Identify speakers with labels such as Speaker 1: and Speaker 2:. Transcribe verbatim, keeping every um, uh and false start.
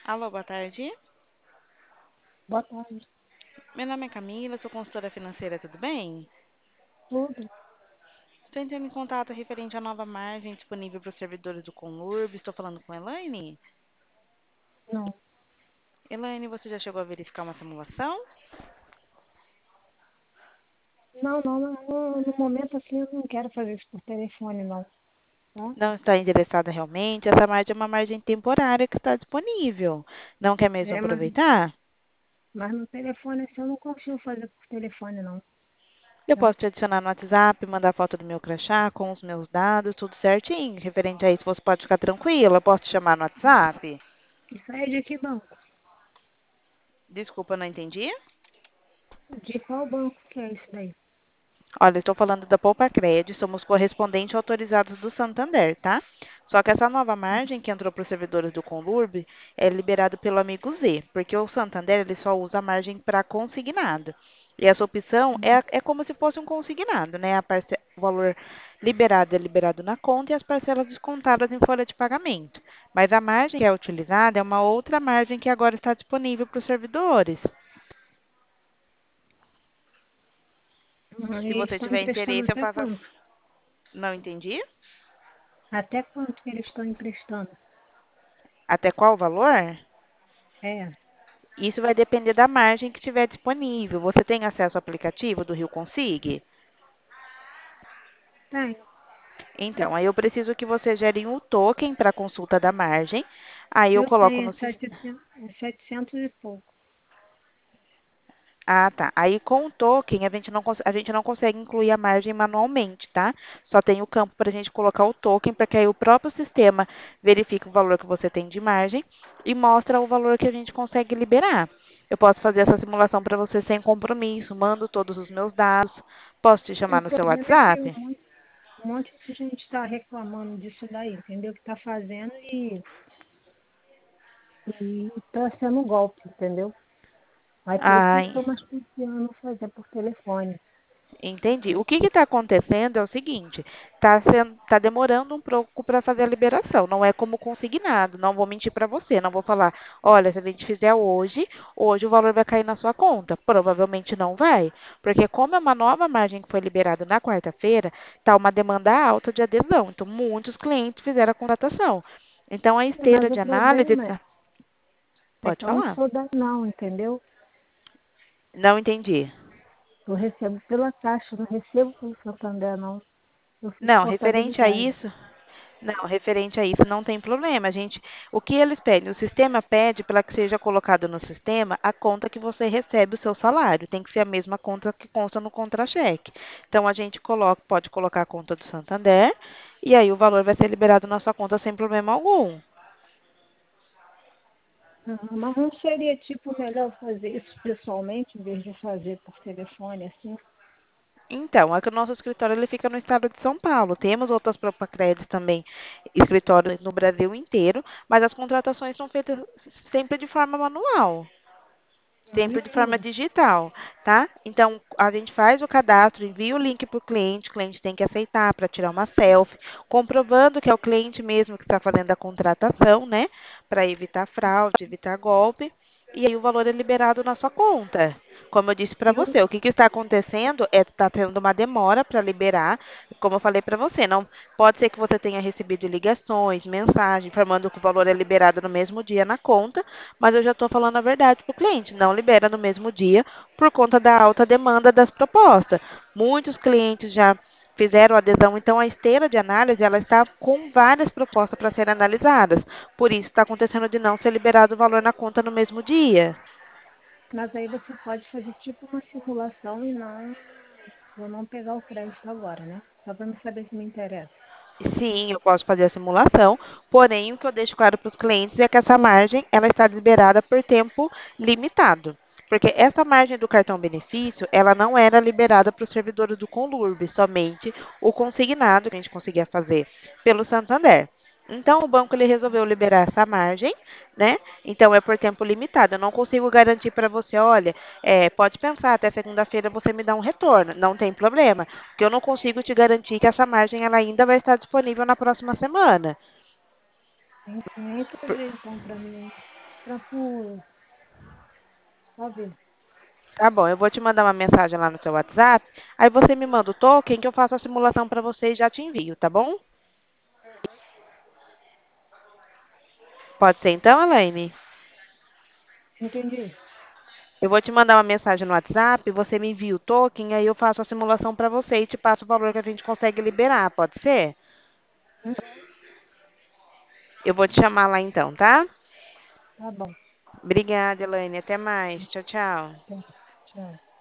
Speaker 1: Alô, boa tarde.
Speaker 2: Boa tarde.
Speaker 1: Meu nome é Camila, sou consultora financeira, tudo bem?
Speaker 2: Tudo?
Speaker 1: Estou entrando em contato referente à nova margem disponível para os servidores do Conurb. Estou falando com a Elaine.
Speaker 2: Não.
Speaker 1: Elaine, você já chegou a verificar uma simulação?
Speaker 2: Não, não, não, não, no momento assim eu não quero fazer isso por telefone, não. Tá?
Speaker 1: Não está interessada realmente? Essa margem é uma margem temporária que está disponível. Não quer mesmo
Speaker 2: É, mas,
Speaker 1: aproveitar?
Speaker 2: mas no telefone assim eu não consigo fazer por telefone, não.
Speaker 1: Eu
Speaker 2: Tá?
Speaker 1: posso te adicionar no WhatsApp, mandar foto do meu crachá com os meus dados, tudo certinho. Referente a isso, você pode ficar tranquila. Eu posso te chamar no WhatsApp?
Speaker 2: Isso aí é de que banco?
Speaker 1: Desculpa, não entendi.
Speaker 2: De qual banco que é isso daí?
Speaker 1: Olha, estou falando da Poupa-Cred, somos correspondentes autorizados do Santander, tá? Só que essa nova margem que entrou para os servidores do Conlurb é liberado pelo amigo Z, porque o Santander ele só usa a margem para consignado. E essa opção é, é como se fosse um consignado, né? A parce- o valor liberado é liberado na conta e as parcelas descontadas em folha de pagamento. Mas a margem que é utilizada é uma outra margem que agora está disponível para os servidores.
Speaker 2: Ah,
Speaker 1: Se
Speaker 2: e eles
Speaker 1: você
Speaker 2: estão
Speaker 1: tiver
Speaker 2: emprestando
Speaker 1: interesse, eu
Speaker 2: até
Speaker 1: faço. a-
Speaker 2: quanto?
Speaker 1: Não entendi?
Speaker 2: Até quanto que eles estão emprestando?
Speaker 1: Até qual valor?
Speaker 2: É,
Speaker 1: Isso vai depender da margem que tiver disponível. Você tem acesso ao aplicativo do Rio Consig?
Speaker 2: tem.
Speaker 1: Então, aí eu preciso que você gere um token para consulta da margem. Aí eu
Speaker 2: Eu
Speaker 1: coloco
Speaker 2: tenho,
Speaker 1: no
Speaker 2: é
Speaker 1: sistema.
Speaker 2: setecentos, é setecentos e pouco.
Speaker 1: Ah, tá. Aí com o token a gente não, cons- a gente não consegue incluir a margem manualmente, tá? Só tem o campo para a gente colocar o token, para que aí o próprio sistema verifique o valor que você tem de margem e mostra o valor que a gente consegue liberar. Eu posso fazer essa simulação para você sem compromisso, mando todos os meus dados. Posso te
Speaker 2: O
Speaker 1: chamar no seu
Speaker 2: problema é que um
Speaker 1: WhatsApp?
Speaker 2: monte, um monte de gente está reclamando disso daí, entendeu? Que está fazendo e e está sendo um golpe, entendeu? Aí por isso que eu
Speaker 1: Ai,
Speaker 2: estou mais confiando fazer por telefone.
Speaker 1: entendi. O que está acontecendo é o seguinte: está tá demorando um pouco para fazer a liberação. Não é como consignado. Não vou mentir para você. Não vou falar, olha, se a gente fizer hoje, hoje o valor vai cair na sua conta. Provavelmente não vai. Porque, como é uma nova margem que foi liberada na quarta-feira, está uma demanda alta de adesão. Então, muitos clientes fizeram a contratação. Então, a
Speaker 2: Mas
Speaker 1: esteira
Speaker 2: o
Speaker 1: de análise
Speaker 2: problema é,
Speaker 1: tá.
Speaker 2: é
Speaker 1: Pode
Speaker 2: que eu não
Speaker 1: falar.
Speaker 2: sou da não, entendeu?
Speaker 1: Não entendi.
Speaker 2: Eu recebo pela Caixa, não recebo pelo Santander, não. Eu fiz
Speaker 1: Não, referente a
Speaker 2: portabilidade.
Speaker 1: isso, não, referente a isso não tem problema. A gente, o que eles pedem? O sistema pede para que seja colocado no sistema a conta que você recebe o seu salário. Tem que ser a mesma conta que consta no contra-cheque. Então a gente coloca, pode colocar a conta do Santander e aí o valor vai ser liberado na sua conta sem problema algum.
Speaker 2: Ah, mas não seria tipo melhor fazer isso pessoalmente em vez de fazer por telefone assim?
Speaker 1: Então, é que o nosso escritório ele fica no estado de São Paulo. Temos outras Propacredes também, escritórios no Brasil inteiro, mas as contratações são feitas sempre de forma manual. Sempre de forma
Speaker 2: Uhum.
Speaker 1: digital, tá? Então, a gente faz o cadastro, envia o link para o cliente, o cliente tem que aceitar para tirar uma selfie, comprovando que é o cliente mesmo que está fazendo a contratação, né? Para evitar fraude, evitar golpe. E aí o valor é liberado na sua conta. Como eu disse para
Speaker 2: E o,
Speaker 1: você, o que, que está acontecendo é que está tendo uma demora para liberar. Como eu falei para você, não pode ser que você tenha recebido ligações, mensagens informando que o valor é liberado no mesmo dia na conta, mas eu já estou falando a verdade para o cliente, não libera no mesmo dia por conta da alta demanda das propostas. Muitos clientes já fizeram adesão, então a esteira de análise ela está com várias propostas para serem analisadas. Por isso está acontecendo de não ser liberado o valor na conta no mesmo dia.
Speaker 2: mas aí você pode fazer tipo uma simulação e não, eu não pegar o crédito agora, né? Só para me saber se me interessa.
Speaker 1: Sim, eu posso fazer a simulação, porém o que eu deixo claro para os clientes é que essa margem ela está liberada por tempo limitado. Porque essa margem do cartão benefício, ela não era liberada para os servidores do Conlurb, somente o consignado que a gente conseguia fazer pelo Santander. Então o banco ele resolveu liberar essa margem, né? Então é por tempo limitado. Eu não consigo garantir para você, olha, é, pode pensar, até segunda-feira você me dá um retorno, não tem problema. Porque eu não consigo te garantir que essa margem ela ainda vai estar disponível na próxima semana.
Speaker 2: Sim, sim. Aí tu
Speaker 1: Por-
Speaker 2: vê então para mim. entrar por. Só ver.
Speaker 1: Tá bom, eu vou te mandar uma mensagem lá no seu WhatsApp. Aí você me manda o token que eu faço a simulação para você e já te envio, tá bom? Pode ser então, Elaine?
Speaker 2: Entendi.
Speaker 1: Eu vou te mandar uma mensagem no WhatsApp, você me envia o token, aí eu faço a simulação para você e te passo o valor que a gente consegue liberar, pode ser?
Speaker 2: Uhum.
Speaker 1: Eu vou te chamar lá então, tá?
Speaker 2: Tá bom.
Speaker 1: Obrigada, Elaine. Até mais. Tchau, tchau.
Speaker 2: Tá. Tchau.